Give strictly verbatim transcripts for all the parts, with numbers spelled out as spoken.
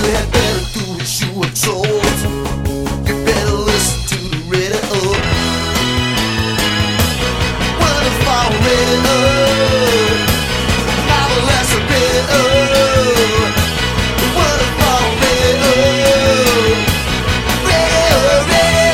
had better do what you were told. You better listen to the radio. When the fire ran up, now the less a bit up. When the fire ran up, ran up,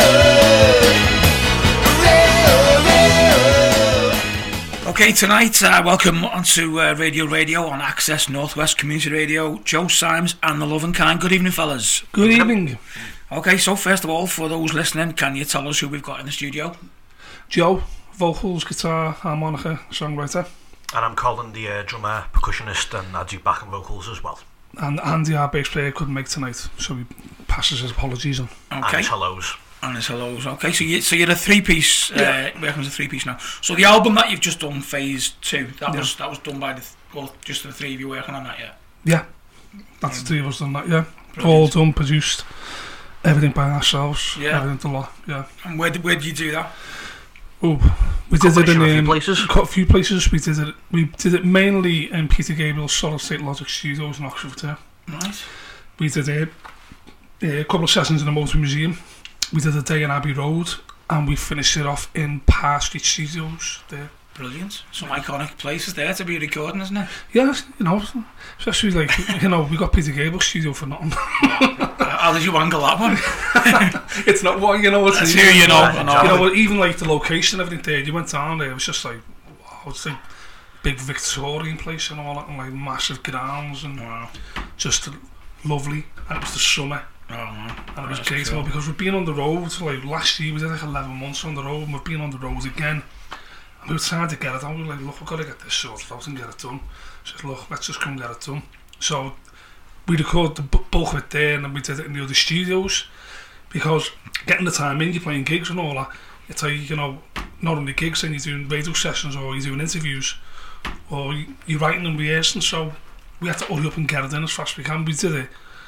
ran up, ran up. Okay, tonight, uh, welcome onto uh, Radio Radio on Access Northwest Community Radio. Joe Symes and the Loving Kind. Good evening, fellas. Good evening. Okay, so first of all, for those listening, can you tell us who we've got in the studio? Joe, vocals, guitar, harmonica, songwriter. And I'm Colin, the uh, drummer, percussionist, and I do backing vocals as well. And Andy, our bass player, couldn't make tonight, so he passes his apologies on. Okay. And his hellos. And his hellos. Okay, so, you, so you're a three-piece, Yeah. uh, working as a three-piece now. So the album that you've just done, Phase Two, that Yeah. was that was done by the, th- well, just the three of you working on that, yeah? Yeah, that's the three of us done that, yeah. Brilliant. All done, produced, everything by ourselves, Yeah. everything a lot, yeah. And where did, where did you do that? Oh, we did it in Combination of a few um, places. quite a few places. We did it. We did it mainly in Peter Gabriel's Solid State Logic Studios in Oxford. Right. We did uh, uh, a couple of sessions in the Motor Museum. We did a day in Abbey Road, and we finished it off in Park Street Studios there. Brilliant. Some iconic places there to be recording, isn't it? Yeah, you know, especially like, you know, we got Peter Gabriel's studio for nothing. How did you angle that one? It's not what, you know, it's That's even, who you know. Yeah, I know. You know, what, even like the location and everything there, you went down there, it was just like, wow, it's like big Victorian place and all that, and like massive grounds and Wow. just lovely. And it was the summer, Oh, man. and it was That's great cool. well, because we've been on the road, like last year we did like eleven months on the road, and we've been on the road again. And we were trying to get it done. We were like, look, we've got to get this sorted out and get it done. I said, look, let's just come get it done. So we recorded the bu- bulk of it there, and then we did it in the other studios, because getting the time in, you're playing gigs and all that, it's like, you know, not only gigs, and you're doing radio sessions or you're doing interviews or you- you're writing and rehearsing, so we had to hurry up and get it in as fast as we can. We did it,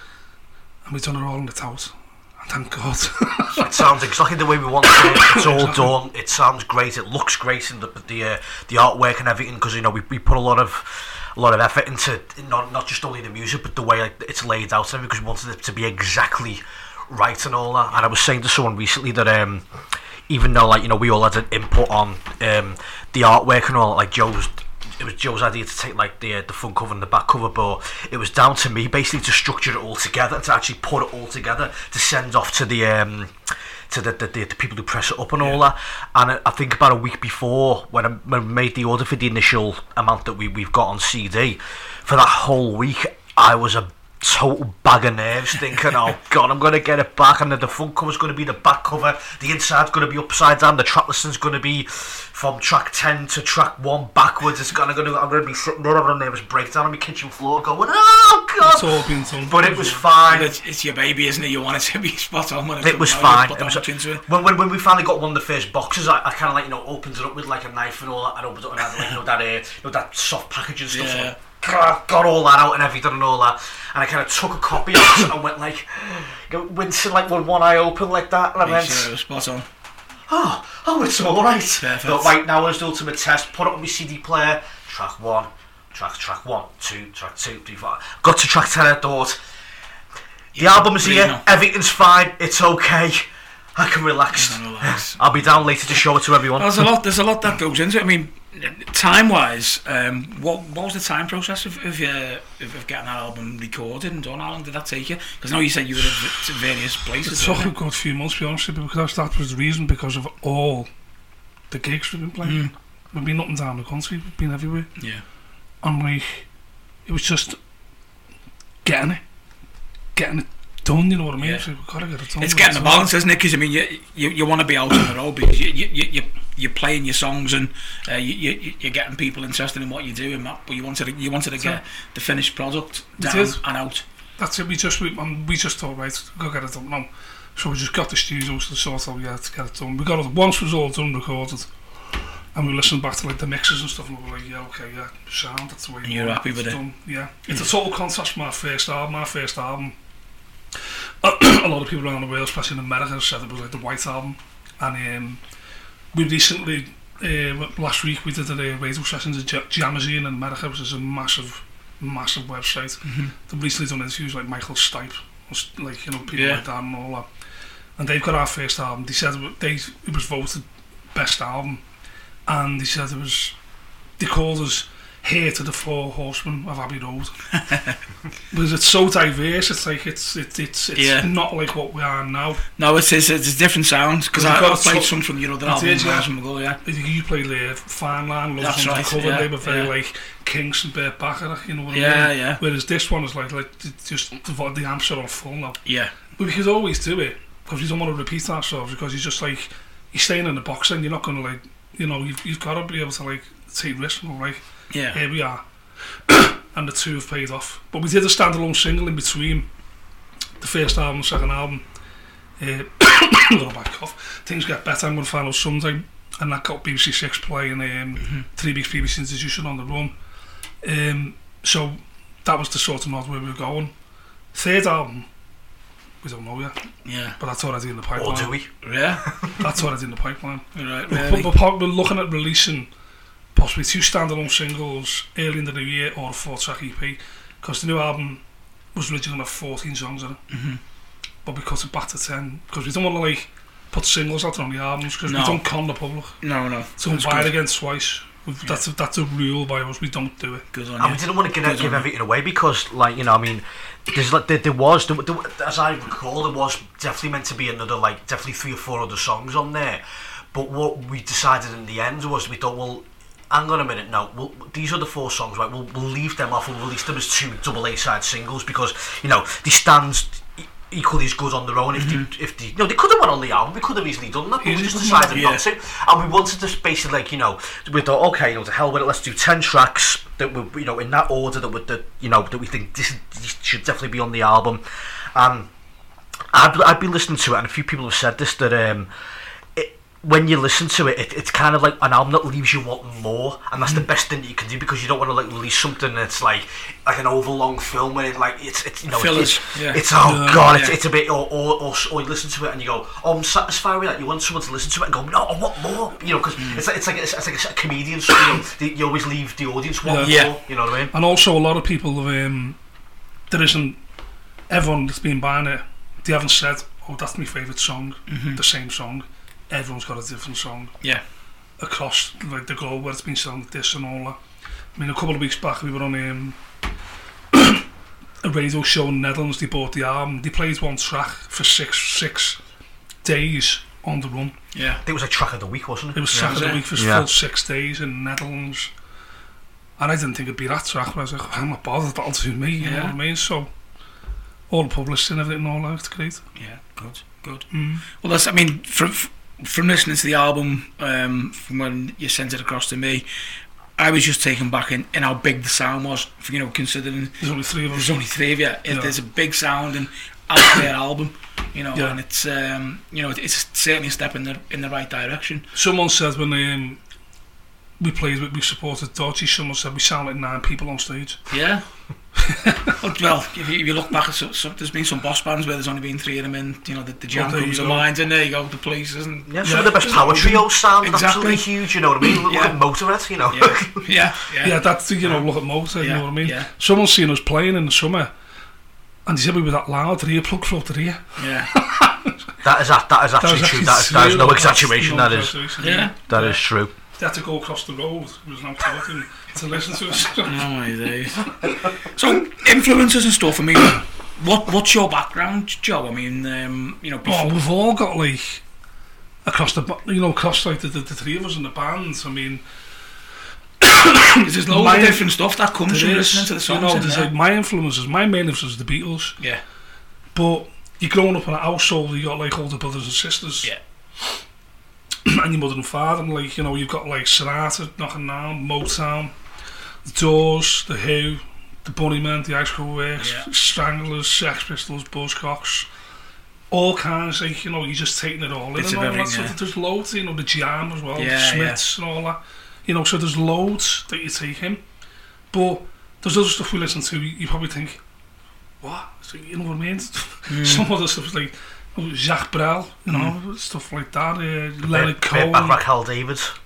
and we've done it all in the tout, and thank God. It sounds exactly the way we want it. It's all done. It sounds great. It looks great in the the uh, the artwork and everything, because you know we, we put a lot of a lot of effort into not not just only the music but the way like, it's laid out, and because we wanted it to be exactly right and all that. And I was saying to someone recently that um, even though like you know we all had an input on um, the artwork and all that, like Joe's. It was Joe's idea to take like the uh, the front cover and the back cover, but it was down to me basically to structure it all together, to actually put it all together, to send off to the um, to the the, the the people who press it up and all that. And I, I think about a week before, when I, when I made the order for the initial amount that we we've got on C D, for that whole week I was a total bag of nerves, thinking, oh god, I'm going to get it back, and then the front cover's going to be the back cover, the inside's going to be upside down, the track listing's going to be from track ten to track one backwards. It's going to, I'm going to be sitting there having a nervous breakdown on my kitchen floor going, oh god. It's all been done. But it was fine. It's, it's your baby, isn't it? You want it to be spot on when it's It was done well, fine. you put It that was, much into it. when, when, when we finally got one of the first boxes, I, I kind of like, you know, opened it up with like a knife and all that, and opened it up and had like, you know, that, uh, you know, that soft packaging stuff. So Yeah. like, got got all that out and everything and all that, and I kind of took a copy out and went like, you know, wincing like with one eye open like that, and I Make went, sure it was spot on. oh, oh, it's all right. Perfect. But right now is the ultimate test. Put it on my C D player. Track one, track track one, two, track two, three, four. Got to track ten. I thought the Yeah, album's brilliant. here. Everything's fine. It's okay. I can relax. You can relax. I'll be down later to show it to everyone. Well, there's a lot. There's a lot that goes into it. I mean, time-wise, um, what what was the time process of of, uh, of of getting that album recorded and done? How long did that take you? Because I know you said you were at v- various It places. took a wasn't it? good few months, to be honest with you, because that was the reason, because of all the gigs we've been playing. Mm. We've been up and down the country, we've been everywhere. Yeah. And like, it was just getting it, getting it done, you know what I mean? Yeah. So we've got to get it done. It's getting the balance, isn't it? Because I mean, you you, you want to be out on the road because you you you you you're playing your songs and uh, you, you you're getting people interested in what you're doing, Matt, but you wanted to, you wanted to get the finished product We down did. and out. That's it, we just, we, um, we just thought, right, go get it done now. So we just got the studios to sort out, yeah, to get it done. We got it, once it was all done, recorded, and we listened back to like the mixes and stuff, and we were like, yeah, okay, yeah, sound, that's the way And you're happy it's with it? done. Yeah. It's a total contrast from our first album. Our first album, a lot of people around the world, especially in America, said it was like the White Album. And um, we recently, uh, last week, we did a radio session at Jamazine in America, which is a massive, massive website. Mhm. They've recently done interviews like Michael Stipe, like, you know, people Yeah. like that and all that. And they've got our first album. They said it wa- they, it was voted best album, and they said it was, they called us Here to the Four Horsemen of Abbey Road. Because it's so diverse, it's like, it's it's it's, it's Yeah. not like what we are now. No, it's it's, it's a different sound because We've I, got I played so- some from your other It album is, yeah. years ago, yeah. I think you played there, Fine Line, Love That's Songs right, Cover, yeah, they were very yeah. like Kinks and Burt Bacharach, you know what I Yeah, mean? yeah. Whereas this one is like, like it's just the, vo- the amps are on full now. Yeah, But we could always do it, because we don't want to repeat ourselves, because you're just like, you're staying in the box and you're not going to like, you know, you've, you've got to be able to like take risks and like, yeah. here we are. And the two have paid off. But we did a standalone single in between the first album and the second album. Uh, go back off. Things Get Better, I'm going to find out someday. And that got B B C Six playing um, Mm-hmm. Three Weeks B B C Institution on the Run. Um, so that was the sort of nod where we were going. Third album, we don't know yet, Yeah. but that's already in the Or pipeline. do we? Yeah. That's already in the pipeline. Right, We're, really. we're, we're looking at releasing possibly two standalone singles early in the new year, or a four-track E P, because the new album was originally have fourteen songs in it, Mhm. but we cut it back to ten, because we don't want to like put singles out on the albums, because No. we don't con the public. No, no. So That's buy it good. again twice. We've, that's, a, that's a rule by us, we don't do it. Good on And we you. didn't want to give, Good give on you. everything away because, like, you know, I mean, there's like there, there was, there, there, as I recall, there was definitely meant to be another, like, definitely three or four other songs on there. But what we decided in the end was we thought, well, hang on a minute, no, we'll, these are the four songs, right? We'll, we'll leave them off and release them as two double A-side singles because, you know, they stand e- equally as good on their own. If Mm-hmm. they, if they, you know, they could have went on the album. They could have easily done that, but we Easily just done that, decided yeah. not to. And we wanted to basically, like, you know, we thought, okay, you know, to hell with it. Let's do ten tracks that were, you know, in that order that would, that you know, that we think this, this should definitely be on the album. Um, I've I've been listening to it, and a few people have said this that um. when you listen to it, it, it's kind of like an album that leaves you wanting more, and that's the best thing that you can do because you don't want to like release something that's like like an overlong film where it like it's it's you know Fillers, it's, yeah. it's oh Yeah, god it's, yeah. it's a bit or, or or or you listen to it and you go, oh, I'm satisfied with that. You want someone to listen to it and go, no, I want more, you know, because Mm. it's like it's like it's, it's like a comedian, so, you know, the, you always leave the audience wanting Yeah. more, you know what I mean? And also a lot of people, um, there isn't, everyone that's been buying it, they haven't said, oh, that's my favourite song, Mhm. the same song. Everyone's got a different song Yeah. across like the globe where it's been selling this and all that. I mean, a couple of weeks back we were on um, a radio show in the Netherlands. They bought the album, they played one track for six six days on the run. Yeah. I think it was like track of the week, wasn't it? It was Yeah, Saturday was it? week for Yeah. full six days in the Netherlands. And I didn't think it'd be that track, but I was like, I'm not bothered, that'll do me, you know Yeah. what I mean? So, all the publicity and everything and all that, it's great. Yeah. Good. Good. Mm. Well, that's. I mean, from from listening to the album, um, from when you sent it across to me, I was just taken back in, in how big the sound was. You know, considering There's only three of us. there's only three of you, it, Yeah. there's a big sound and out there album. You know, Yeah. and it's um, you know, it's certainly a step in the in the right direction. Someone said when um, we played, we supported Dodgy, someone said we sound like nine people on stage. Yeah. Well, if you, if you look back at some, some, there's been some boss bands where there's only been three of them in. You know, the, the Jam Well, there comes you to go. mind, and there you go, the Places, and Yeah, some Yeah. of the best power trios sound Exactly. absolutely huge, you know what I mean? Look Yeah. at Motorhead, you know. yeah, yeah, yeah. Yeah, that's, you know, look at Motor, you Yeah, know what I mean? yeah. Someone's seen us playing in the summer, and he said we were that loud, the earplug flew up the ear. yeah. That is that, that is actually was true. That is, that is no exaggeration. That is exaggeration, Yeah. that is true. They had to go across the road. There was no talking to listen to us. Oh my days. So influences and stuff. I mean, what what's your background, Joe? I mean, um, you know, before, Oh, we've all got like across the, ba- you know, across like the, the, the three of us in the band. I mean, there's loads my- of different stuff that comes from there is, listening to the songs. you know, in there's there. like my influences. My main influence is the Beatles. Yeah, But you're growing up in a household, you got like older brothers and sisters. Yeah. And your mother and father, and like, you know, you've got like Sonata knocking down, Motown, the Doors, the Who, the Bunnymen, the Ice Cream Works, Yeah. Stranglers, Sex Pistols, Buzzcocks, all kinds, like, you know, you're just taking it all in. Bits And of all that everything, sort yeah. of, there's loads, you know, the Jam as well, Yeah, the Smiths and all that. You know, so there's loads that you take in. But there's other stuff we listen to, you, you probably think, what? So, you know what I mean? Mm. Some other stuff is like, oh, Jacques Brel, you know, stuff like that. Uh, Leonard Bit- bit Cohen. back like Hal David.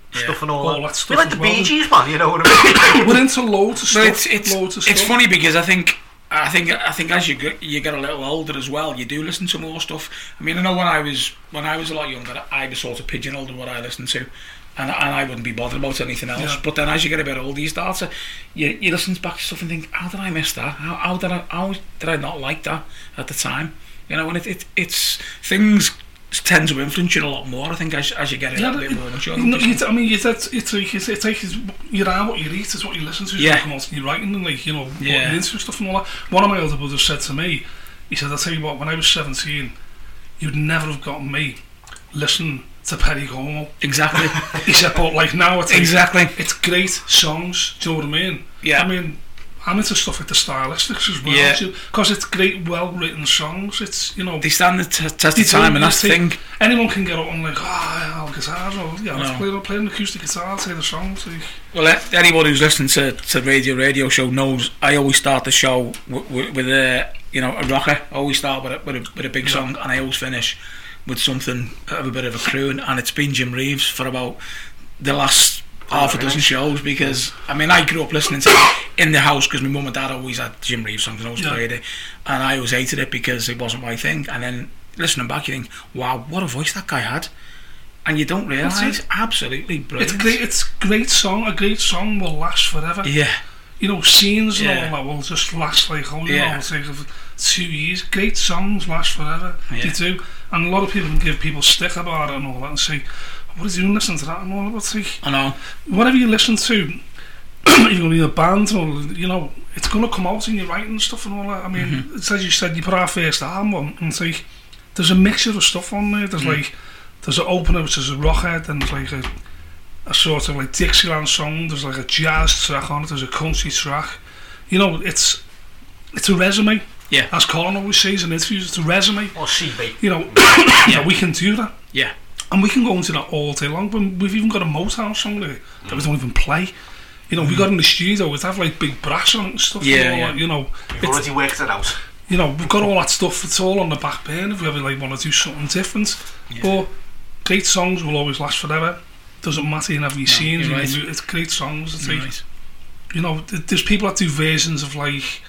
stuff and all, all that. that stuff We like as the well. Bee Gees, man. You know what I mean? We're into loads of stuff. But it's it's loads of it's stuff. funny because I think I think I think as you get you get a little older as well, you do listen to more stuff. I mean, I know when I was when I was a lot younger, I was sort of pigeonholed in what I listened to, and and I wouldn't be bothered about anything else. Yeah. But then as you get a bit older, you start to you you listen back to stuff and think, how did I miss that? How how did I how did I not like that at the time? You know, and it, it it's things tend to influence you a lot more. I think as as you get a Yeah, little bit it- more mature. No, you, I mean, it's it's it's like it's, it's like it's, you are what you eat is what you listen to. Yeah. And you're writing and like you know what Yeah. you're into and stuff and all that. One of my older brothers said to me, he said, "I'll tell you what, when I was seventeen, you'd never have gotten me listening to Perry Como." Exactly. He said, "But like now, it's like, Exactly. it's great songs. Do you know what I mean? Yeah. I mean." I'm into stuff like the stylistics as well, Yeah. because it's great, well-written songs. It's you know They stand the t- test They of time, do, and that's the they- thing. anyone can get up and like, oh, I'll guitar or yeah, let's No. play, play an acoustic guitar, say the songs. Like, Well, a- anyone who's listening to to radio radio show knows I always start the show with, with, with a you know a rocker. I always start with a, with a, with a big Yeah. song, and I always finish with something of a bit of a croon. And it's been Jim Reeves for about the last half a dozen shows, because I mean I grew up listening to it in the house because my mum and dad always had Jim Reeves songs and always Yeah. played it, and I always hated it because it wasn't my thing. And then listening back, you think, wow, what a voice that guy had, and you don't That's realise it. absolutely brilliant. it's great. It's great song. A great song will last forever. Yeah, You know, scenes and Yeah. all that will just last like oh, you Yeah. know, it's like two years. Great songs last forever. Yeah. They do. And a lot of people can give people stick about it and all that and say, what is you listening to that and all that? It's like, I know. whatever you listen to, you're going to be in a band, or you know, it's going to come out in your writing and stuff and all that. I mean, Mm-hmm. it's as you said, you put our first album on, and it's like there's a mixture of stuff on there. There's Mm. like there's an opener which is a rockhead, and there's like a, a sort of like Dixieland song. There's like a jazz track on it. There's a country track. You know, it's it's a resume. Yeah. As Colin always says in interviews, it's a resume. Or C B. You know, Yeah. we can do that. Yeah. And we can go into that all day long. But we've even got a Motown song there that we don't even play. You know, we got in the studio, we'd have like big brass on it and stuff. Yeah, and all yeah. that, you know, We've it's, already worked it out. you know, we've got all that stuff. It's all on the back burner if we ever like want to do something different. Yeah. But great songs will always last forever. Doesn't matter in every scene. you're you right. can do- It's great songs. It's like, Right. you know, th- there's people that do versions of like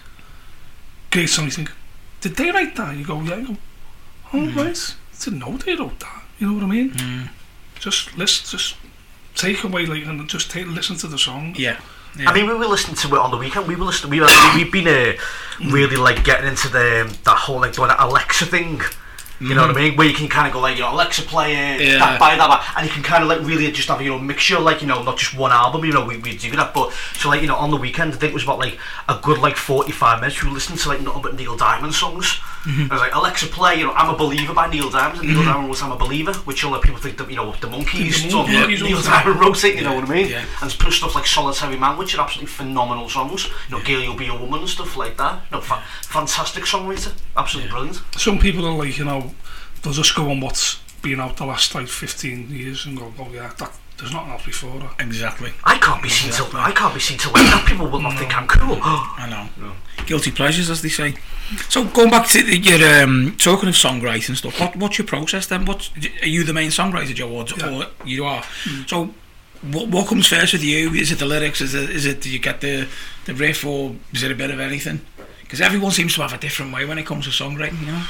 great songs. You think, did they write that? You go, yeah. You go, oh Mm. right. I didn't know they wrote that. You know what I mean? Mm. Just listen, just take away like and just take listen to the song. Yeah. Yeah. I mean, we were listening to it on the weekend. We were listening. We were, we've been uh, really like getting into the that whole like doing that Alexa thing. You know what I mean? Where you can kind of go like, you know, Alexa play it, Yeah. that by that, by, and you can kind of like really just have, you know, mixture, like, you know, not just one album, you know, we, we do that, but, so like, you know, on the weekend, I think it was about like a good like forty-five minutes, we were listening to like nothing but Neil Diamond songs. I was like, Alexa play, you know, I'm a Believer by Neil Diamond, and Neil Diamond was I'm a Believer, which a lot of people think that, you know, the Monkeys, The so Monkees Neil also. Diamond wrote it, you know Yeah, what I mean? yeah. And put stuff like Solitary Man, which are absolutely phenomenal songs, you know, Girl You'll Be a Woman and stuff like that, you know, fa- fantastic songwriter, absolutely brilliant. Some people are like, you know, they'll just go on what's been out the last like fifteen years and go, oh yeah, that there's nothing else before that. Exactly. I can't be seen Exactly. to I can't be seen to like that. People will not think I'm cool. I know. Guilty pleasures, as they say. So going back to the, your um, talking of songwriting stuff, what, what's your process then? What are you the main songwriter, Joe, or, Yeah. or you are? So what, what comes first with you? Is it the lyrics? Is it is it do you get the the riff, or is it a bit of anything? Because everyone seems to have a different way when it comes to songwriting, you know.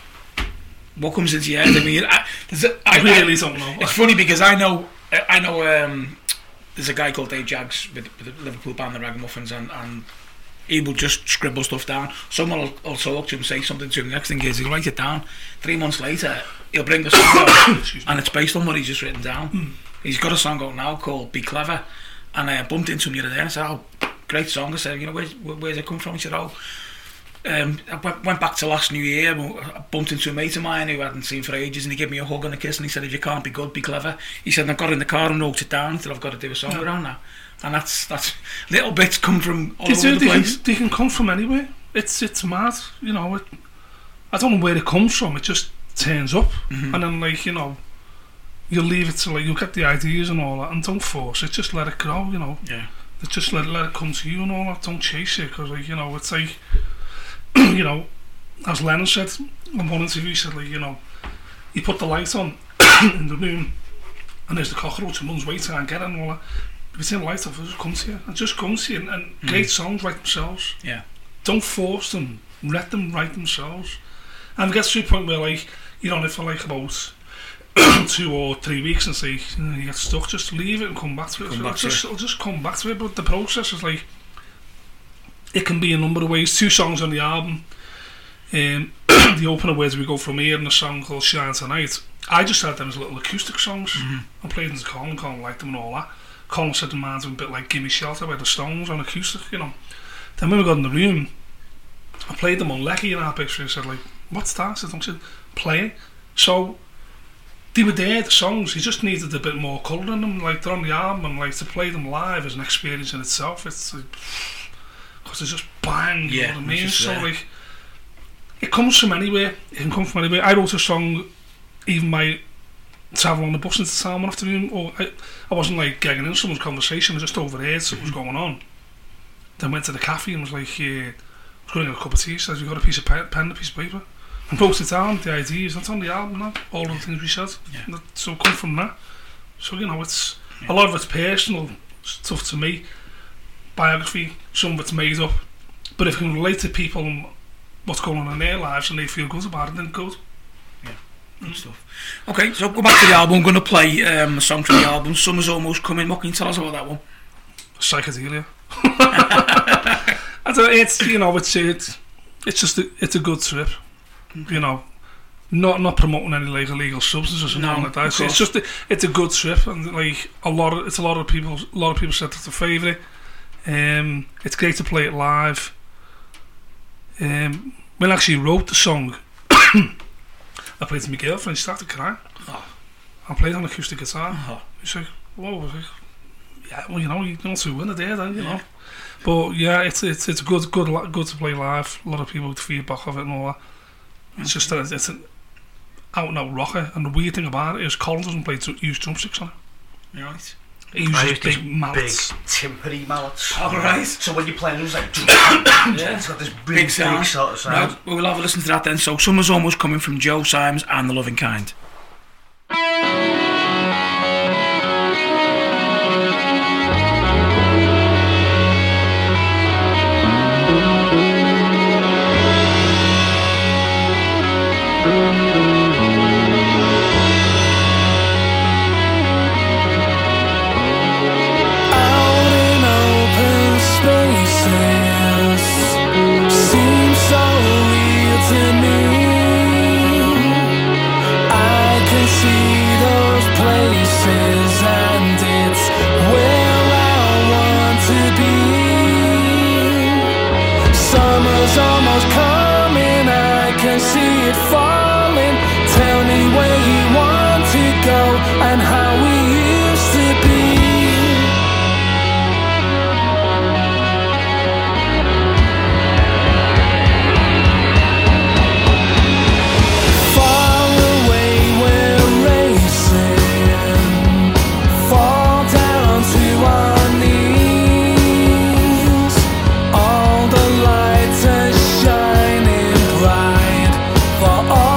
What comes into your head? I mean, I, there's a, I, I really I, don't know. it's funny because I know I know um, there's a guy called Dave Jaggs with, with the Liverpool band the Ragamuffins, and, and he will just scribble stuff down. Someone will, will talk to him, say something to him. The next thing is he'll write it down. Three months later, he'll bring the song out, Excuse me. and it's based on what he's just written down. Hmm. He's got a song out now called "Be Clever," and I bumped into him the other day and I said, "Oh, great song." I said, "You know, where's, where, where's it come from?" He said, "Oh." Um, I went, went back to last New Year. I bumped into a mate of mine who I hadn't seen for ages, and he gave me a hug and a kiss, and he said, "If you can't be good, be clever." He said, and I got in the car and wrote it down. That I've got to do a song Yeah. around now, and that's that's little bits come from all They, over do, the they, place. can, they can come from anywhere. It's it's mad, you know. It, I don't know where it comes from. It just turns up, Mhm. and then like you know, you'll leave it to like you'll get the ideas and all that, and don't force it. Just let it grow, you know. Yeah, Just let let it come to you and all that. Don't chase it, because like you know, it's like you know, as Lennon said in one interview, he said like you know, you put the light on in the room, and there's the cockroach and runs way to and get it and all that. If it's in light of it, just come to you. And just come to you. And, and mm. great songs write themselves. Yeah. Don't force them. Let them write themselves. And it gets to a point where, like, you know, if for like about two or three weeks and say, you know, you get stuck, just leave it and come back to it. Come So back it'll, to just, it. it'll just come back to it. But the process is like, it can be a number of ways. Two songs on the album. Um, the opener, Where Do We Go From Here, and a song called Shine Tonight. I just had them as little acoustic songs. Mm-hmm. I played them to Colin, Colin liked them and all that. Colin said the man's a bit like Gimme Shelter by the Stones on acoustic, you know. Then when we got in the room, I played them on Lecky and our picture. He said, like, what's that? I said, I said, play it. So they were there, the songs. He just needed a bit more colour in them. Like, they're on the album, and like to play them live is an experience in itself. It's like, because it's just bang, you Yeah, know what I mean? it's just So there. like, it comes from anywhere. It can come from anywhere. I wrote a song, even my travel on the bus into town one afternoon, or I, I wasn't like gagging in someone's conversation, I just overheard something was going on. Then went to the cafe and was like, yeah, I was going to get a cup of tea. He says, you got a piece of pen, pen and a piece of paper? And wrote it down, the ideas, that's on the album now, all the things we said. Yeah. That, so it come from that. So, you know, it's yeah. a lot of it's personal stuff to me, biography, some of it's made up. But if you can relate to people and what's going on in their lives and they feel good about it, then good. Good stuff. Okay, so go back to the album. I'm going to play um, a song from the album. Summer's Almost Coming. What can you tell us about that one? Psychedelia. I don't know, it's, you know, it's it's it's just a, it's a good trip. You know, not not promoting any like illegal substances or No, something like that. of It's, it's course. just a, it's a good trip, and like a lot of it's a lot of people a lot of people said it's a favourite. Um, it's great to play it live. Um, when I actually wrote the song, I played to my girlfriend. She started crying. Oh. I played on acoustic guitar. Oh. She's like, whoa, I was like, yeah, well, you know, you want to win it there, then, you know. But yeah, it's it's it's good, good, li- good to play live. A lot of people with feedback of it and all that. It's just that it's an out and out rocker, and the weird thing about it is Colin doesn't play dr- use drumsticks on it. Right. He I uses use these big mallets. big timpani mallets. All right. So when you play it, it's like it's got this big, Big big, sound. sort of sound. Right, well, we'll have a listen to that then. So, Summer's Almost Coming from Joe Symes and The Loving Kind. Out in open spaces seems so real to me. I can see those places, and it's where I want to be. Summer's almost coming, I can see it falling. Tell me where you want to go and how we used to be. Far away we're racing, fall down to our knees. All the lights are shining bright for all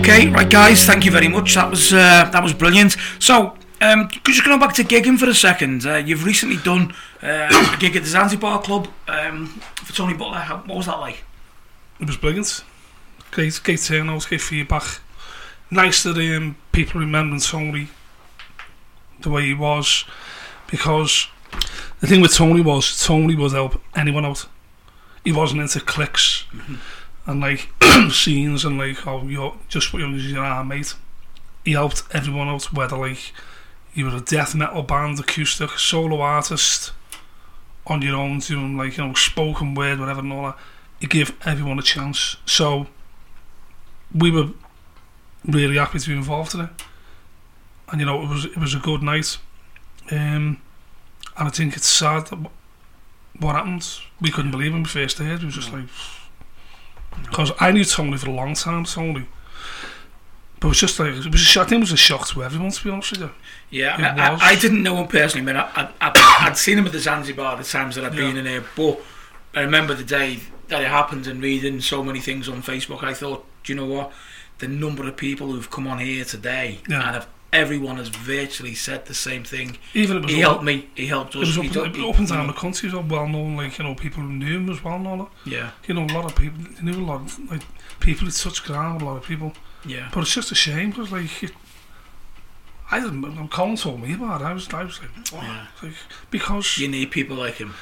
Okay, right guys, thank you very much. That was uh, that was brilliant. So, um, just going back to gigging for a second. Uh, you've recently done uh, a gig at the Zanzibar Club um, for Tony Butler. How, what was that like? It was brilliant. Great, great turnout, great feedback. Nice that um, people remembering Tony the way he was, because the thing with Tony was Tony would help anyone out. He wasn't into cliques mm-hmm. and like scenes and like oh you're just what you're your arm mate. He helped everyone out, whether like you were a death metal band, acoustic, solo artist, on your own doing like you know spoken word, whatever and all that. He gave everyone a chance. So we were really happy to be involved in it, and you know it was it was a good night. Um, and I think it's sad that what happened. We couldn't believe when we first heard. It was just like, because I knew Tony for a long time, Tony. But it was just like, it was a shock. I think it was a shock to everyone, to be honest with you. Yeah, I, I, I didn't know him personally. I mean, I, I, I'd seen him at the Zanzibar the times that I'd been yeah. in there, but I remember the day that it happened and reading so many things on Facebook. I thought, do you know what? The number of people who've come on here today, yeah. and have, everyone has virtually said the same thing. Even it was he helped me, he helped us. It was up, he up, up and down the country, was all well known, like, you know, people who knew him as well and all that. Yeah. You know, a lot of people, you knew a lot of, like, people who touched ground with a lot of people. Yeah. But it's just a shame, because, like, it, I didn't, Colin told me about it, I was, I was like, oh, yeah. like, because... You need people like him.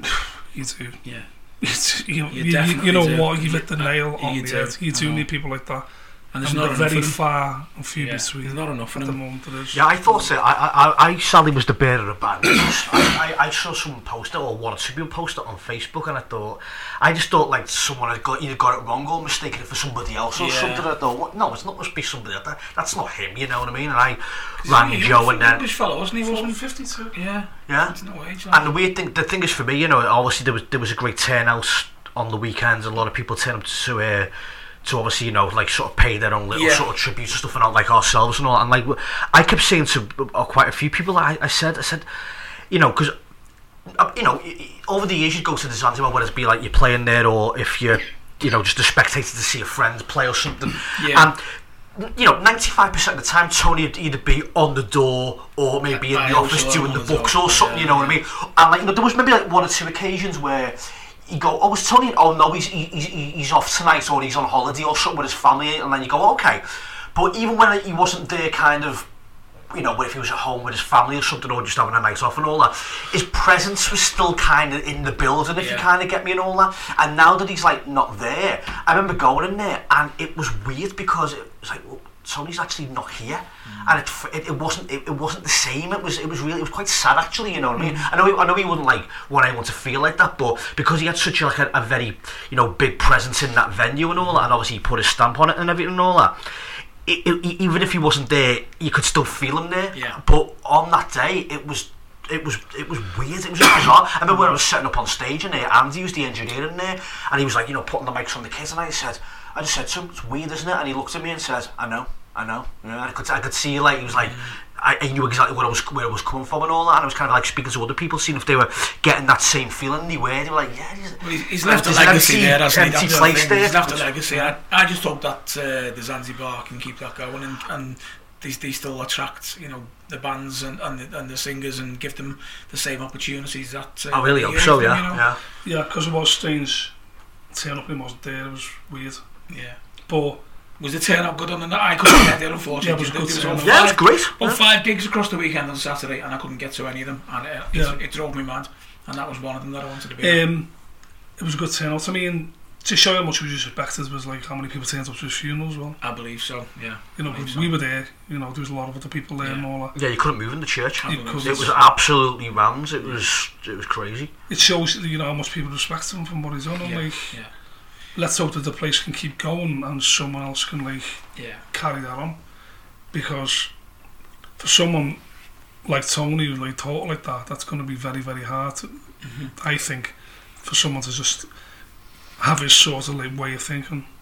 You do. Yeah. It's, you know, you, you, you, you know do. what, you've hit the nail you on do. the head. You do need people like that. And there's and not very enough far and few yeah, between. There's not enough at in the them. moment. There is. Yeah, I thought it. I, I, I sadly was the bearer of bad news. I, I, I saw someone post it, or one or two people post it on Facebook, and I thought, I just thought like someone had got either got it wrong or mistaken it for somebody else or yeah. something. I thought, what? No, it's not. Must be somebody else. That, that's not him. You know what I mean? And I rang he, Joe, he and then English fellow, wasn't he? Wasn't fifty-two. Yeah. Yeah. No age, and the weird thing, the thing is for me, you know, obviously there was there was a great turnout on the weekends. A lot of people turned up to. Uh, to obviously, you know, like sort of pay their own little yeah. sort of tributes and stuff and all, like ourselves and all, and like I kept saying to uh, quite a few people, I, I said, I said, you know, because uh, you know, over the years you go to the Zanzibar, whether it be like you're playing there or if you're, you know, just a spectator to see a friend play or something, yeah. and you know, ninety-five percent of the time Tony would either be on the door or maybe in the office doing the books or something, yeah. you know what I mean? And like, you know, there was maybe like one or two occasions where you go, oh, it's Tony, oh no, he's, he's, he's off tonight or he's on holiday or something with his family, and then you go, okay. But even when he wasn't there kind of, you know, if he was at home with his family or something, or just having a night off and all that, his presence was still kind of in the building, if yeah. you kind of get me and all that. And now that he's like not there, I remember going in there and it was weird because it was like, well, Tony's actually not here, mm. and it, it it wasn't it, it wasn't the same. It was it was really it was quite sad actually. You know what I mean? Mm. I know he, I know he wouldn't like want anyone to feel like that, but because he had such a, like a, a very you know big presence in that venue and all that, and obviously he put his stamp on it and everything and all that. It, it, even if he wasn't there, you could still feel him there. Yeah. But on that day, it was. It was it was weird, it was bizarre. I remember when I was setting up on stage in there, Andy was the engineer in there, and he was like, you know, putting the mics on the kids, and I said, I just said to him, it's weird, isn't it? And he looked at me and said, I know, I know. Yeah, I could I could see, like, he was like, I, I knew exactly where I was where I was coming from and all that, and I was kind of like speaking to other people, seeing if they were getting that same feeling. They were, they were like, yeah. He's, well, he's left a legacy there, hasn't he? Empty place there. He's left a legacy. I, I just hope that uh, the Zanzibar can keep that going, and, and they, they still attract, you know, the bands and, and, the, and the singers and give them the same opportunities that uh, I really hope so, yeah. You know? Yeah, yeah, because it was strange. Turn up, he wasn't there, it was weird. Yeah. But was the turnout good on the night? I couldn't get there, unfortunately. Yeah, it was good. There was yeah, it was great. Well, yeah. five gigs across the weekend on Saturday, and I couldn't get to any of them, and it, yeah. it, it drove me mad. And that was one of them that I wanted to be. Um, it was a good turnout. I mean, to show how much we respected was like how many people turned up to his funeral as well. I believe so. Yeah. You know, so. we were there. You know, there was a lot of other people there yeah. and all that. Yeah, you couldn't move in the church. It was absolutely rammed. It was it was crazy. It shows you know how much people respect him from what he's done. And yeah. like, yeah. let's hope that the place can keep going and someone else can like yeah. carry that on, because for someone like Tony who like taught like that, that's going to be very very hard to, mm-hmm. I think, for someone to just have his sort of like way of thinking. Yeah.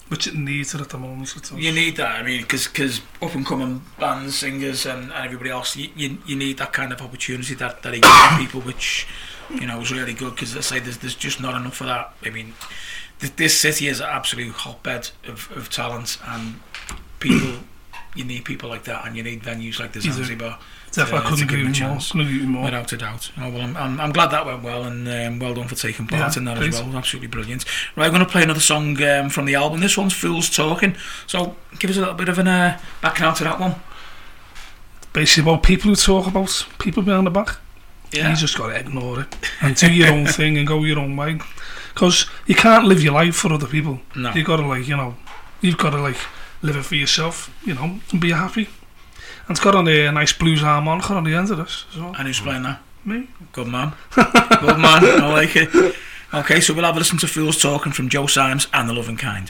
which it needs at the moment. It does. You need that, I mean, because up and coming bands, singers, and, and everybody else, you, you you need that kind of opportunity that that you get people, which you know is really good. Because I say there's there's just not enough of that. I mean, th this city is an absolute hotbed of of talent, and people. You need people like that, and you need venues like the Zanzibar. Definitely, I couldn't agree with you more. Couldn't agree with you more. Without a doubt. Oh, well, I'm, I'm, I'm glad that went well, and um, well done for taking part Yeah, in that please. as well. Absolutely brilliant. Right, I'm going to play another song um, from the album. This one's Fools Talking. So, give us a little bit of an uh, background to that one. Basically about people who talk about people behind the back. Yeah. You just got to ignore it and do your own thing and go your own way. Because you can't live your life for other people. No. You've got to, like, you know, you've got to, like, live it for yourself, you know, and be happy. And it's got on a nice blues harmonica on the end of this as well. And who's playing that? Me. Good man. Good man. I like it. Okay, so we'll have a listen to Fools Talking from Joe Symes and The Loving Kind.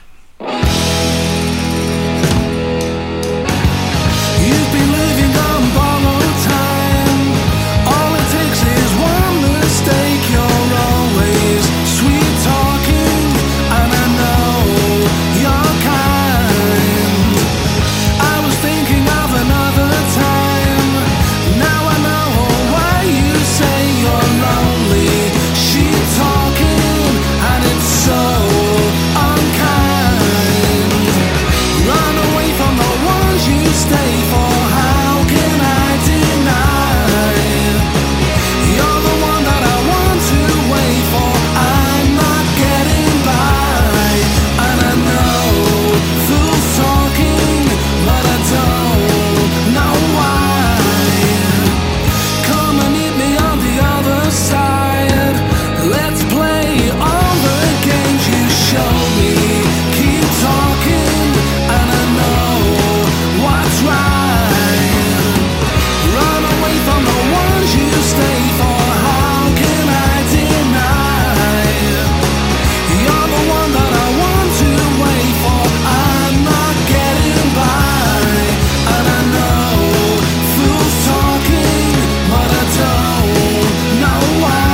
You've been living on borrowed time. All it takes is one mistake. You're always sweet talking, and I know you're kind. I was thinking of another time. Now I know why you say you're lonely. She talking, and it's so unkind. Run away from the ones you stay for. How can I deny? You're the one that I want to wait for. I'm not getting by, and I know fools talking, but I don't know why. Come and meet me on the other side. Let's play all the games you show me. Keep talking, and I know what's right. Run away from the ones you stay for. How can I deny? You're the one that I want to wait for. I'm not getting by, and I know fools talking, but I don't know why.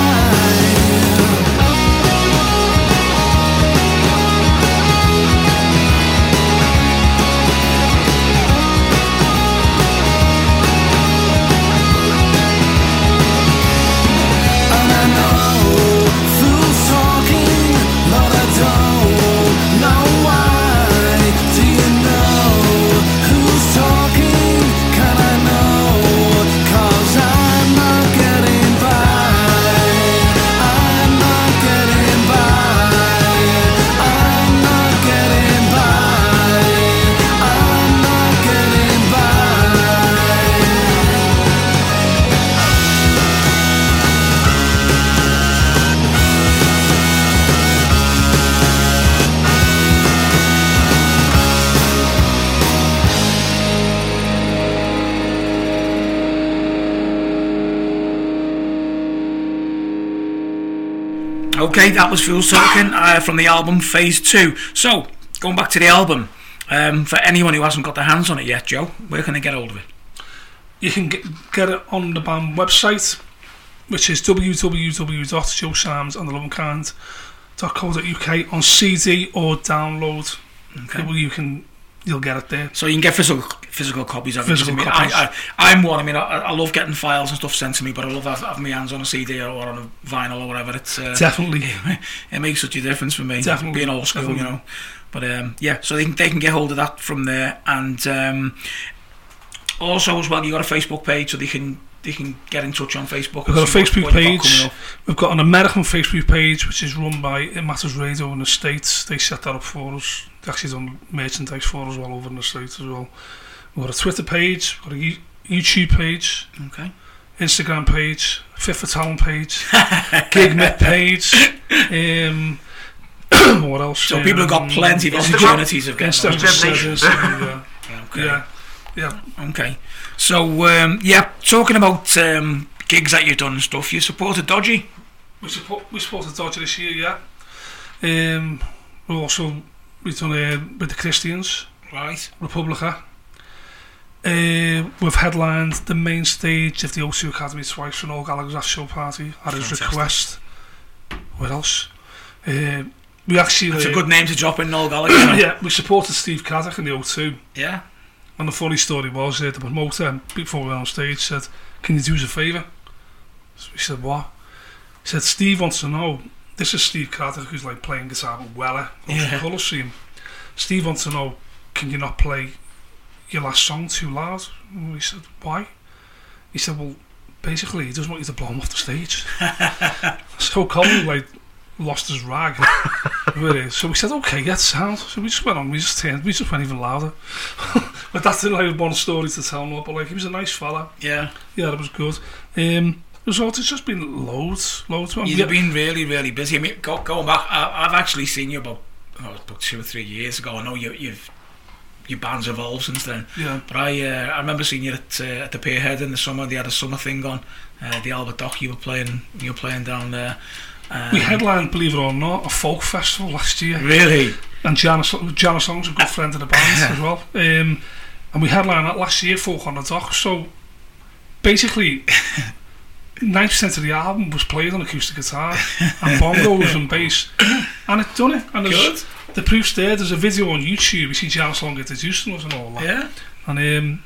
And I know fools talking, but I don't know why. Do you know who's talking? Can I know? 'Cause I'm not getting by. I'm not getting by. I'm not getting by. I'm not getting by. Okay, that was Fools Talking uh, from the album Phase two. So, going back to the album, um, for anyone who hasn't got their hands on it yet, Joe, where can they get hold of it? You can get, get it on the band website, which is w w w dot joe symes and the loving kind dot co dot u k on C D or download. Okay. Well, you can, you'll get it there. So you can get physical physical copies of Physical it. I mean, copies. I, I, I'm one. I mean, I, I love getting files and stuff sent to me, but I love having, having my hands on a C D or, or on a vinyl or whatever. It's uh, Definitely. it makes such a difference for me. Definitely. Being old school, Definitely. you know. But um, yeah, so they can they can get hold of that from there, and um, also as well, you got a Facebook page, so they can they can get in touch on Facebook. We've got a and see Facebook what, what you've got page. coming up. We've got an American Facebook page, which is run by It Matters Radio in the States. They set that up for us. They actually done merchandise for us all over in the States as well. We've got a Twitter page, we've got a Yo- YouTube page, Okay. Instagram page, Fit for Talent page, Gigmet page. Um, what else? So people have got Um, plenty of Instagram. opportunities of getting Instagram, on. Instagram. Instagram, yeah. Yeah, okay. Yeah, yeah. Okay. So um, yeah, talking about um, gigs that you've done and stuff, you supported Dodgy. We support we supported Dodger this year, yeah. Um, we also we've done uh, with the Christians, Right. Republica. Uh, we've headlined the main stage of the O two Academy twice for an Noel Gallagher's after show party at his Fantastic. request. What else? Uh, we actually... It's uh, a good name to drop in, Noel Gallagher. You know? Yeah, we supported Steve Craddock in the O two. Yeah. And the funny story was, uh, the promoter, before we went on stage, said, can you do us a favour? So we said, what? He said, Steve wants to know, this is Steve Craddock, who's like playing guitar with Weller, Yeah. Colour Stream. Steve wants to know, can you not play your last song too loud? And we said, why? He said, well, basically, he doesn't want you to blow him off the stage. So Colin, like, lost his rag. Really. So we said, okay, get sound. So we just went on, we just turned, we just went even louder. But that's like one story to tell him, but like, he was a nice fella. Yeah. Yeah, it was good. Um, there's also just been loads, loads. You've yeah. been really, really busy. I mean, go, going back, I, I've actually seen you about, oh, about two or three years ago. I know you, you've your band's evolved since then. Yeah. But I, uh, I remember seeing you at, uh, at the Pierhead in the summer. They had a summer thing on. Uh, the Albert Dock. You were playing. You were playing down there. Um, We headlined, believe it or not, a folk festival last year. Really? And Janice, Janice Long's a good friend of the band as well. Um, and we headlined that last year, Folk on the Dock. So basically, ninety percent of the album was played on acoustic guitar and bongos and bass. And it done it. And Good. the proof's there. There's a video on YouTube. You see Janice Long introducing us and all that. Yeah. And um,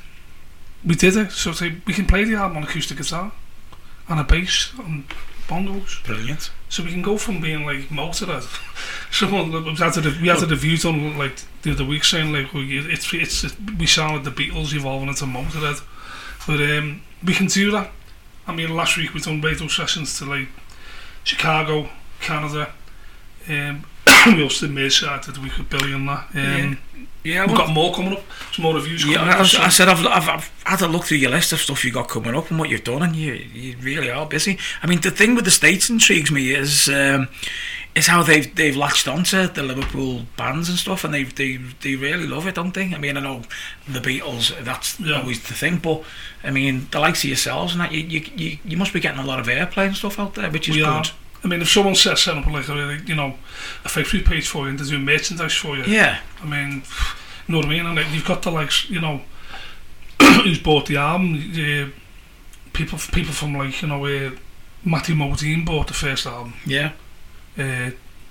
we did it. So to, we can play the album on acoustic guitar and a bass and bongos. Brilliant. So we can go from being like Motorhead. Someone we had the we had the review done like the other week saying like we, it's it's we sounded the Beatles evolving into Motorhead, but um, we can do that. I mean, last week we done radio sessions to like Chicago, Canada. Um, we also did Merseyside did the week with Billy and that. Um, Yeah. Yeah, we've well, got more coming up. Some more reviews coming yeah, up. I, was- so- I said I've, I've, I've had a look through your list of stuff you got coming up and what you've done, and you you really are busy. I mean, the thing with the States intrigues me is um, is how they've they've latched onto the Liverpool bands and stuff, and they they they really love it, don't they? I mean, I know the Beatles, that's Yeah. always the thing, but I mean, the likes of yourselves and that, you you you, you must be getting a lot of airplay and stuff out there, which is We are. good. I mean, if someone sets set up like a really, you know, a Facebook page for you and they do merchandise for you, Yeah, I mean, you know what I mean? And like, you've got the likes, you know, who's bought the album. Uh, people, people from like, you know, uh, Matthew Modine bought the first album. yeah, Uh,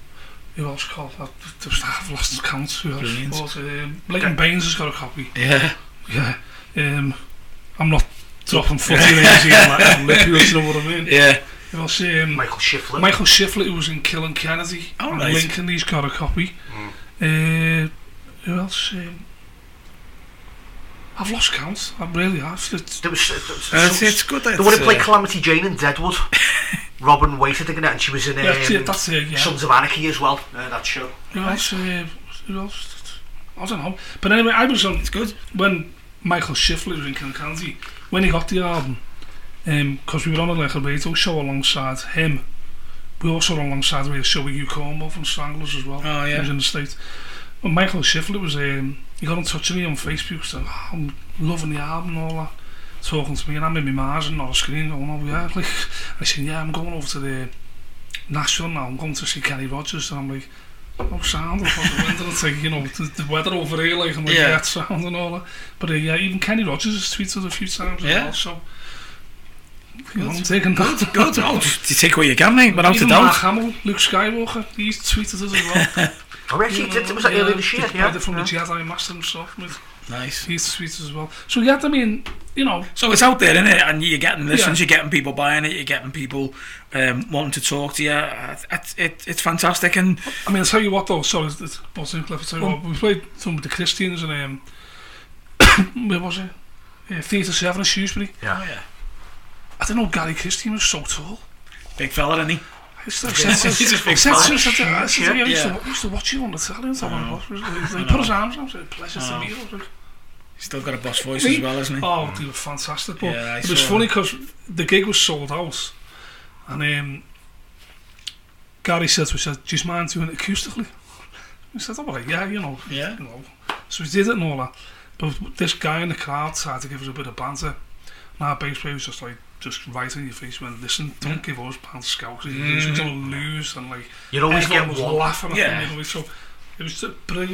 who else called that? I've lost count. Who else Brilliant. bought? Um, Leighton Baines has got a copy. yeah. Yeah. Um, I'm not dropping footy names here, like, I'm lip, you know what I mean? Yeah. Who else? Um, Michael Shiflett. Michael Shiflett, who was in Killing Kennedy. Oh, and right. Lincoln, he's got a copy. Uh, who else? Um, I've lost count. I really have. It's, There was, there was Uh, it's, some- it's good. That the one it's, who played uh, Calamity Jane in Deadwood. Robin Waite, I think, in it, and she was in um, yeah, that's it. That's it. Yeah. Sons of Anarchy as well. Uh, that show. Who else? Uh, who else? I don't know. But anyway, I was on. It's good. When Michael Shiflett was in Killing Kennedy, when he got the album, because um, we were on a, like a radio show alongside him. We also were alongside a show with Hugh Cornwell from Stranglers as well. Oh, yeah. He was in the States. When Michael Shiflett was, um, he got in touch with me on Facebook saying, oh, I'm loving the album and all that. Talking to me, and I'm in my Mars and on the screen going, oh yeah. Like, I said, yeah, I'm going over to the Nashville now. I'm going to see Kenny Rogers. And I'm like, oh, sound. I thought the winter, it's like, you know, the, the weather over here, like, I'm like, Yeah. yeah, it's sound and all that. But uh, yeah, even Kenny Rogers has tweeted a few times as Yeah. well, so. You know, I'm taking that. Good. Oh, you take what you can, mate, without a Even Mark doubt. Hamill, Luke Skywalker, he's tweeted us as well. Oh, actually, it, it was like earlier this year. Yeah, Yeah. from yeah. the Jedi Master himself. With, Nice. he's tweeted as well. So yeah, I mean, you know, So it's out there, isn't it? And you're getting listens, Yeah. you're getting people buying it, you're getting people um, wanting to talk to you. It, it, it's fantastic. And I mean, I'll tell you what though, sorry, it's Paul Sinclair, I'll tell you what, we played some with the Christians and, um, where was it? Uh, Theatre seven in Shrewsbury. Yeah. oh yeah, I didn't know Gary Christian was so tall. big fella, isn't he? I used to, I said, He's a I big said, fella. I said, I said, I used, Yeah. to, I used to watch you on the telly and stuff. I He know. he put his arms out, said, pleasure to I meet know. you. I was like, He's still got a boss voice as well, isn't he? oh, they were fantastic. But Yeah, I it was saw funny because the gig was sold out, and um, Gary said to us, said, "Do you mind doing it acoustically?" We said, "Oh, well, yeah, you know, Yeah. you know." So we did it and all that. But this guy in the crowd tried to give us a bit of banter, and our bass player was just like, just right in your face, went, "Listen, don't Mm. give us pants scouts. Mm. You're going to lose." And like, You'd always everyone get was one. laughing at Yeah. him. You know, so it was just brilliant.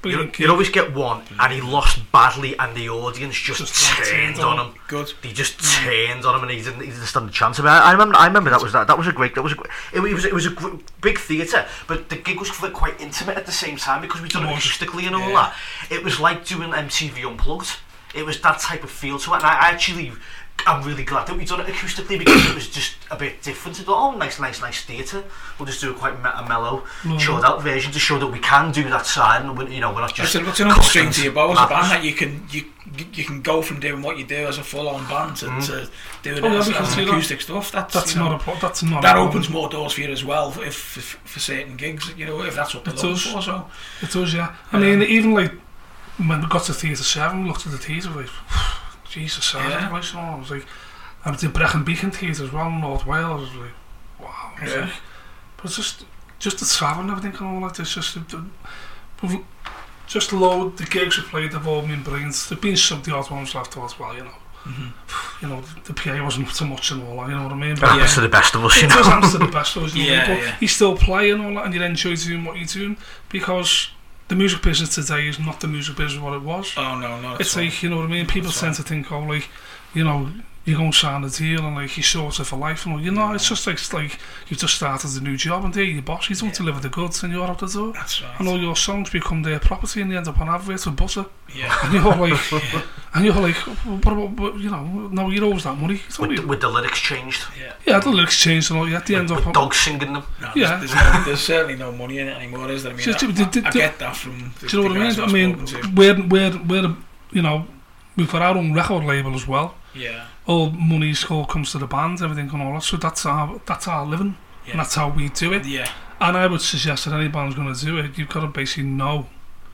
brilliant you always get one, and he lost badly, and the audience just, Just turned turned on on him. Good. They just turned on him, and he didn't, he didn't stand a chance. I, mean, I remember, I remember that was that. That was a great. That was a. Great, it, it was, it was a gr- big theatre, but the gig was quite intimate at the same time because we done it acoustically and all Yeah. that. It was like doing M T V Unplugged. It was that type of feel to it, and I actually. I'm really glad that we done it acoustically because it was just a bit different. To oh, nice, nice, nice theatre. We'll just do a quite me- a mellow, Mm. chilled out version to show that we can do that side. And we, you know, we're not just. It's another string to your bow as a madness. band that you can you you can go from doing what you do as a full-on band to, Mm. to doing Oh, it yeah, as, we can as see an that. acoustic stuff. That's, That's you know, not a pro- that's not that a opens problem. more doors for you as well if, if for certain gigs, you know, if that's what they're It looking does. for. So It does, yeah. I Um, mean, even like when we got to Theatre Seven, we looked at the theatre, like, Jesus, Yeah. yeah. place and all. I was like, I was in Brecon Beacon Theatre as well in North Wales. I was like, wow. I was Yeah. like, but it's just, just the travel and everything and all that. It's just, it, it, just load the gigs we played. They've all been brilliant. There've been some the odd ones left as well, you know. Mm-hmm. You know, the P A wasn't too much and all that. You know what I mean? That Yeah. happens to the best of us, you It does know. answer the best of us, you know, Yeah, but yeah. you still play and all that, and you enjoy doing what you're doing because the music business today is not the music business what it was. oh no, no, It's like, you know what I mean? People That's tend to think, oh, like, you know, you go and sign a deal and like you sort it for life and all. You know, it's just like it's like you've just started a new job and they're your boss. You don't Yeah. deliver the goods and you're out the door. that's right. And all your songs become their property and they end up on adverts with butter. Yeah, And you're like, and you're like, what about, what, you know, no, you owes that money. It's With, only, the- with the lyrics changed, yeah. yeah, the lyrics changed and all. You have to end with, up with on. dogs singing them. No, Yeah. there's, there's, no, there's certainly no money in it anymore, is there? I mean, Just- I, did- did- I, I did- get that from. The, Do you know the what I guys mean? I I've mean, spoken to. we're, we're, we're, you know, we've got our own record label as well. Yeah, All money's all comes to the band, everything and all that. So that's our, that's our living. yeah, And that's how we do it. yeah, And I would suggest that any band's going to do it, you've got to basically know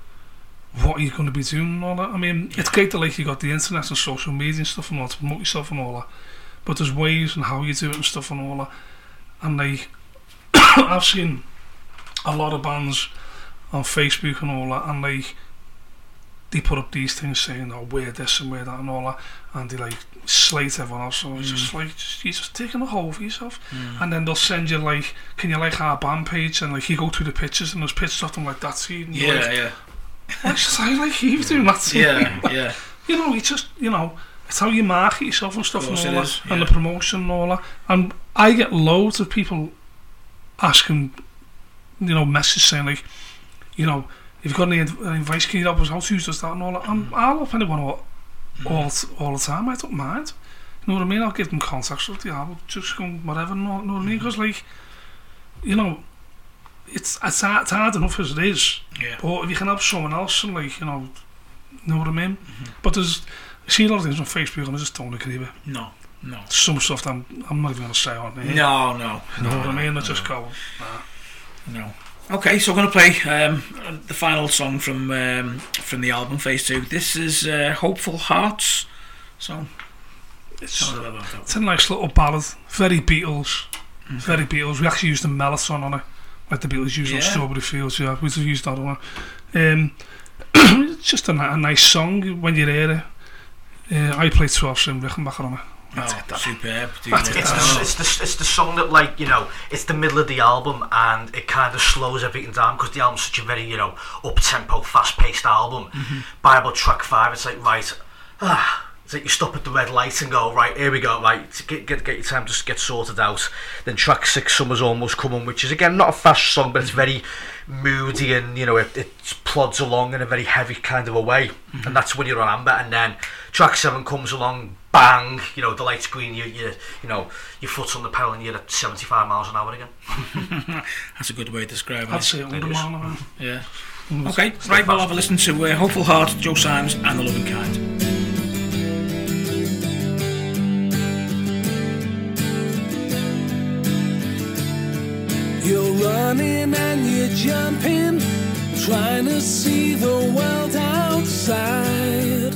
what you're going to be doing and all that. I mean, it's great that like you got the internet and social media and stuff and all to promote yourself and all that. But there's ways and how you do it and stuff and all that. And like, I've seen a lot of bands on Facebook and all that, and like, they put up these things saying, oh, wear this and wear that and all that, and they like slate everyone else. So it's just like, just, you're just taking a hole for yourself. Mm. And then they'll send you like, can you like our band page? And like, you go through the pictures and there's pictures of them like that. See, and you're yeah, like, yeah, like, just, I like you doing that. to me. yeah, yeah. You know, you just, you know, it's how you market yourself and stuff Of and course all it that, is, and yeah. the promotion and all that. And I get loads of people asking, you know, messages saying like, you know, if you've got any adv- any advice, can you help us out? Who does that and all that? And I'll help anyone all, all, all the time. I don't mind. You know what I mean? I'll give them contacts with the album, just go whatever. You know, know what I mean? Because like, you know, it's it's hard, it's hard enough as it is. Yeah. But if you can help someone else and like, you know, know what I mean? But there's, I see a lot of things on Facebook and I just don't agree with. No, no, Some stuff that I'm, I'm not even going to say on there. no, no. You know what I mean? I no. just go, nah. No. Okay, so we're going to play um, the final song from um, from the album Phase Two. This is uh, "Hopeful Hearts." So, It's, tell us a little about that. it's a nice little ballad. Very Beatles. Very Beatles. We actually used the Mellotron on it. Like the Beatles used on Yeah. Strawberry Fields. Yeah, we just used that on it. Um, it's just a, ni- a nice song when you hear it. Uh, I played twelve string Rickenbacker on it. That's Oh, it, that. superb. dude. That's it, It's Oh. the, it's, the, it's the song that, like, you know, it's the middle of the album and it kind of slows everything down because the album's such a very, you know, up-tempo, fast-paced album. Mm-hmm. By about track five, it's like, right, ah, it's like you stop at the red light and go, right, here we go, right, to get, get, get your time to get sorted out. Then track six, Summer's Almost Coming, which is, again, not a fast song, but it's very moody and, you know, it, it plods along in a very heavy kind of a way. Mm-hmm. And that's when you're on Amber. And then track seven comes along, bang, you know, the light's green, you, you, you know, your foot's on the pedal and you're at seventy-five miles an hour again. That's a good way of describing I'd it. say under mile an hour. Yeah. Okay, right, we'll have a listen to uh, Hopeful Heart, Joe Simons and The Loving Kind. You're running and you're jumping, trying to see the world outside.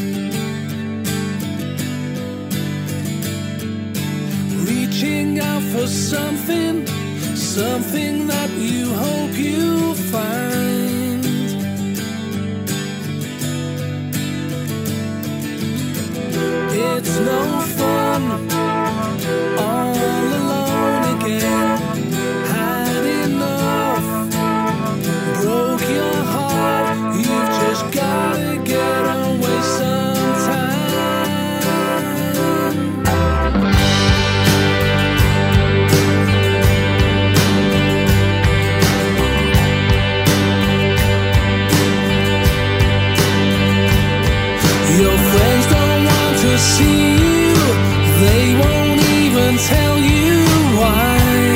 Reaching out for something, something that you hope you find. It's no fun, all alone again. Had enough, broke your heart, see you, they won't even tell you why.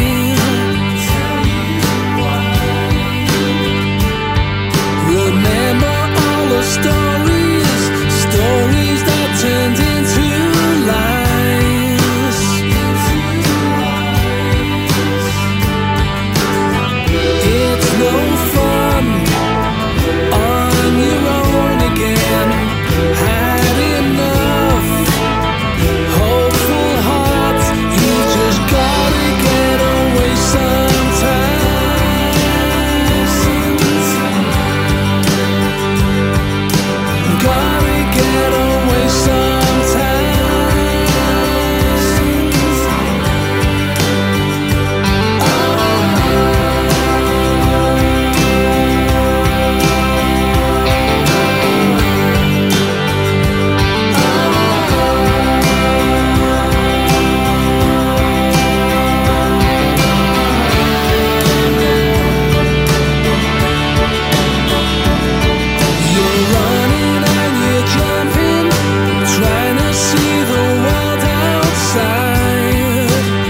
Remember all the stories, stories that turned into lies. It's no fun on your own again. Had enough hopeful hearts, you just gotta get away sometimes. Gotta get away sometimes. You're running and you're jumping, trying to see the world outside.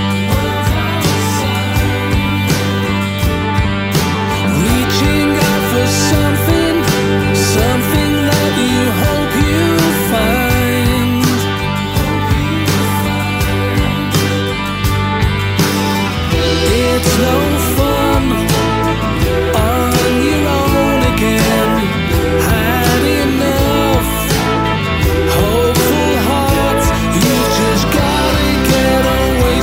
Reaching out for something, something that you hope you find. It's no fun on your own again. Had enough hopeful hearts, you just gotta get away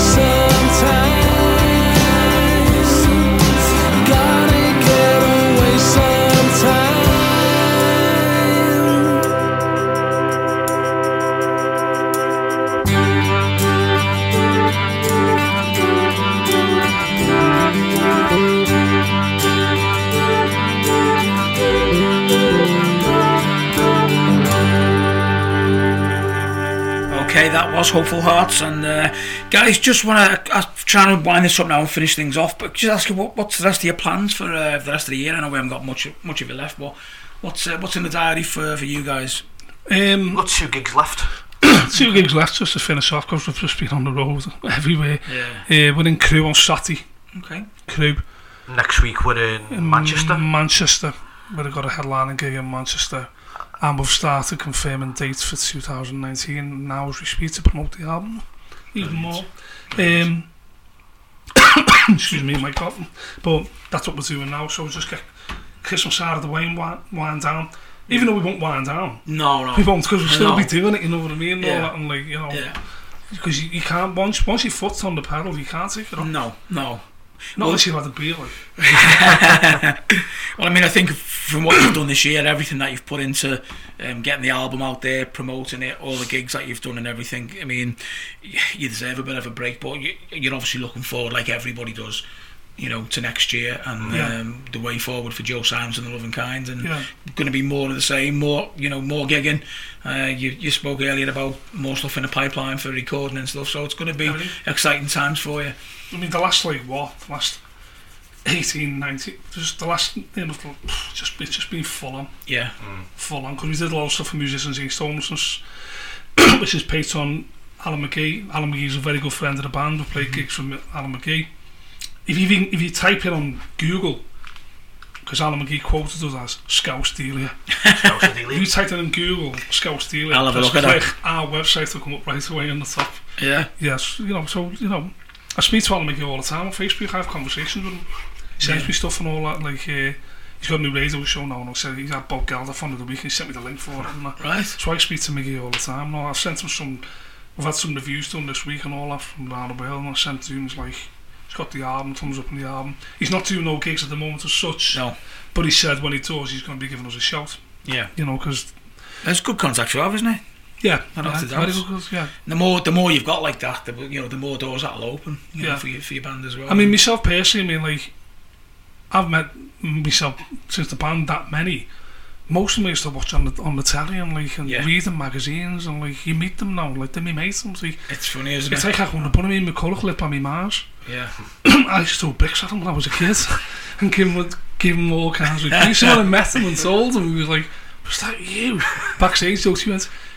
sometimes. Gotta get away sometimes. Okay, that was Hopeful Hearts, and uh, guys, just want to, I'm trying to wind this up now and finish things off, but just ask you, what, what's the rest of your plans for uh, the rest of the year? I know we haven't got much much of it left, but what's uh, what's in the diary for, for you guys? Um, Got two gigs left. two gigs left just to finish off because we've just been on the road everywhere. Yeah. Uh, we're in Crewe on Saturday. Okay. Crewe. Next week we're in Manchester. Manchester. We've got a headlining gig in Manchester. And we've started confirming dates for two thousand nineteen now as we speak to promote the album even more. Um, excuse me, my cotton. But that's what we're doing now, so we'll just get Christmas out of the way and wind, wind down. Even though we won't wind down. No, no. We won't, because we'll still No. be doing it, you know what I mean? And Yeah. all that, and like, you know, Yeah. because you, you can't, once once your foot's on the pedal, you can't take it off. No, no. Not unless you've had a beer, like. Well, I mean, I think from what you've done this year, everything that you've put into um, getting the album out there, promoting it, all the gigs that you've done and everything, I mean, you deserve a bit of a break, but you, you're obviously looking forward, like everybody does, you know, to next year and Yeah. um, the way forward for Joe Simons and the Loving Kind, and Yeah. going to be more of the same, more, you know, more gigging. Uh, you, you spoke earlier about more stuff in the pipeline for recording and stuff, so it's going to be Everything. exciting times for you. I mean, the last, like, what? The last eighteen, nineteen, just the last, you know, just, it's just been full on. Yeah. Full on, because we did a lot of stuff for Musicians East Homelessness, which is patron Alan McGee. Alan McGee's a very good friend of the band. We played gigs from Alan McGee. If you even, if you type it on Google, because Alan McGee quoted us as Scouse Dealia. If you type it in Google, Scouse Dealia, I'll have a just look at click our website will come up right away on the top. Yeah. Yes, you know, so, you know, I speak to Alan McGee all the time on Facebook. I have conversations with him. He sends Yeah. me stuff and all that. Like, uh, he's got a new radio show now, and I said he's had Bob Geldof on the week. He sent me the link for it. And that. Right. So I speak to McGee all the time. Now, I've sent him some. We've had some reviews done this week and all that from around the world, and I sent to him. He's like, he's got the album, thumbs up on the album. He's not doing no gigs at the moment as such. No. But he said when he does, he's going to be giving us a shout. Yeah. You know, because It's good contact to have, isn't it? yeah, I yeah, have to very dance. good, yeah. The more, the more you've got like that, the you know, the more doors that'll open. You know, Yeah. for your for your band as well. I mean, myself personally, I mean, like, I've met myself since the band that many. Most of them I used to watch on the on the telly and like and Yeah. read in magazines and like you meet them now, like they're my mates. And it's like, it's funny, isn't it's it? like I going to put me in McCulloch lit by me Mars. Yeah. I used to throw bricks at him when I was a kid and give him give him all kinds of abuse. So when I met him and told him, he was like, "Was that you?" Backstage, jokes he went,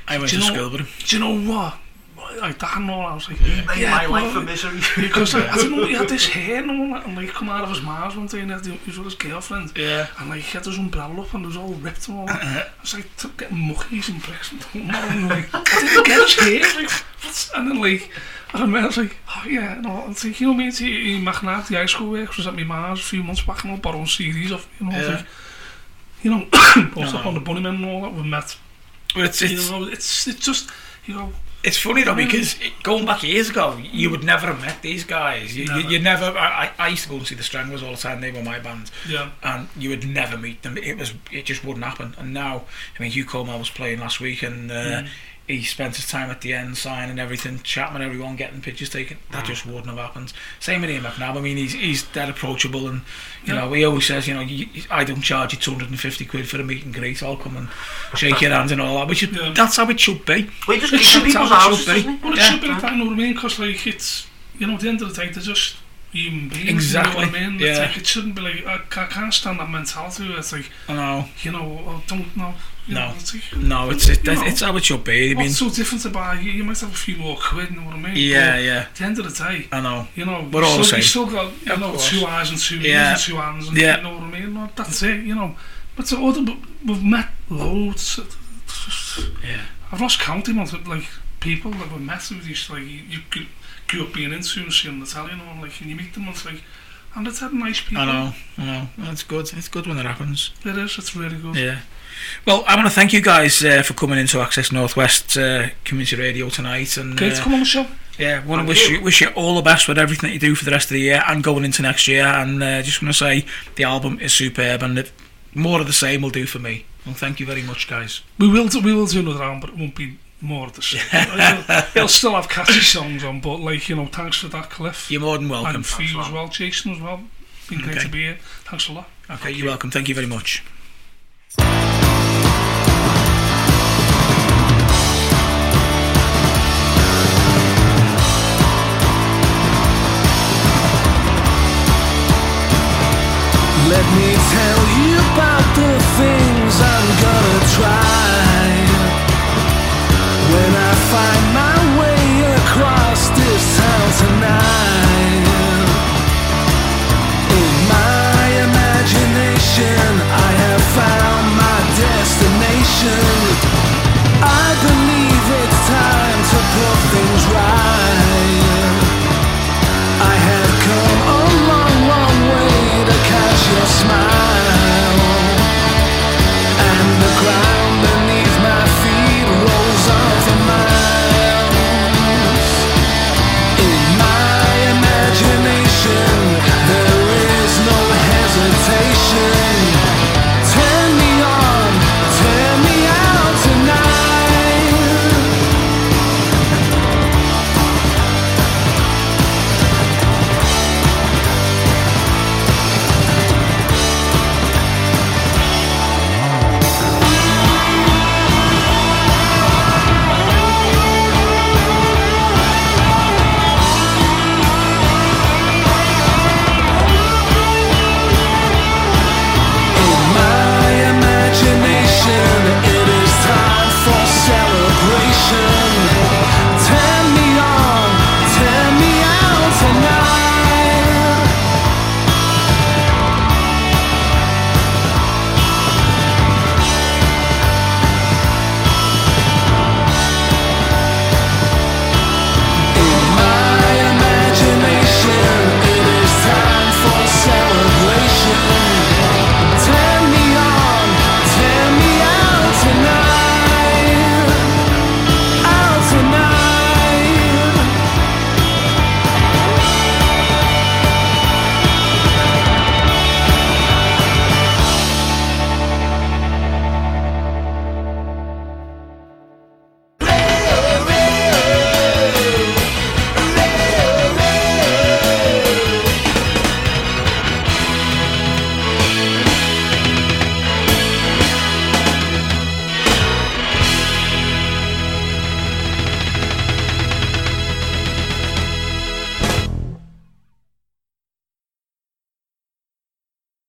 I went Do to you know- school with him. Do you know what? Like that and all, I was like, He made yeah, my well, life a misery. because like, I don't know, he had this hair and all that, and like come out of his mouth one day and he, had, he was with his girlfriend, Yeah. and like he had his umbrella up and it was all ripped and all that. I was like, t- getting muckies and bricks and all that, and like, I didn't get his hair, like, what's, and then like, I remember, I was like, oh yeah, and all, and like, you know me, he Magnac, the high school work, was at my ma's a few months back and all, borrowing C Ds off, you know, Yeah. like, you know, also No. on the Bunnymen and all that, we met, Well, it's, you it's, know, it's, it's just, you know, it's funny though, because it, going back years ago, you would never have met these guys. You never. You, you never I, I used to go and see the Stranglers all the time. They were my band, yeah. and you would never meet them. It was it just wouldn't happen. And now, I mean, Hugh Coleman was playing last week, and uh, Mm. he spent his time at the end signing everything, chatting with everyone, getting pictures taken. That just wouldn't have happened. Same with Ian McNabb. I mean, he's he's dead approachable, and you Yeah. know, he always says, you know, you, I don't charge you two hundred and fifty quid for a meet and greet. I'll come and shake your hand and all that. Which is, Yeah. that's how it should be. We just It keep should people's tell- it houses, should be. doesn't it? Well, it Yeah. should be like that, you know what I mean? Because, like, it's, you know, at the end of the day, they're just human beings, Exactly, you know what I mean? yeah. It's like, it shouldn't be like, I, ca- I can't stand that mentality where it's like, I know. you know, oh, don't know. You No. know, it's, like, No, it's it, you know, it's how it should be. I mean, what's so different about you? You might have a few more quid, you know what I mean? yeah, But yeah. at the end of the day, I know. you know, We're you all the still, you same. still got, you Of know, course. two eyes and two ears Yeah. and two hands, and Yeah. you know what I mean? No, that's it, you know. But so other, we've met loads. It's just, Yeah. I've lost count of like people that we've met who just like you, you grew- grew up being into and seeing Italian and like and you meet them and it's like and it's had nice people. I know. I know. It's good. It's good when it happens. It is. It's really good. Yeah. Well, I want to thank you guys uh, for coming into Access Northwest uh, Community Radio tonight, and Great to uh, come on the show. yeah, want Thank to wish you. you wish you all the best with everything that you do for the rest of the year and going into next year. And uh, just want to say the album is superb, and the, more of the same will do for me. Well, thank you very much, guys. We will do, we will do another round, but it won't be more of the same. it'll, it'll still have catchy songs on, but like you know, thanks for that, Cliff. You're more than welcome. And for you Thanks, as well, Jason as well. Been great Okay. to be here. Thanks a lot. Okay, you're welcome. Thank you very much. Let me tell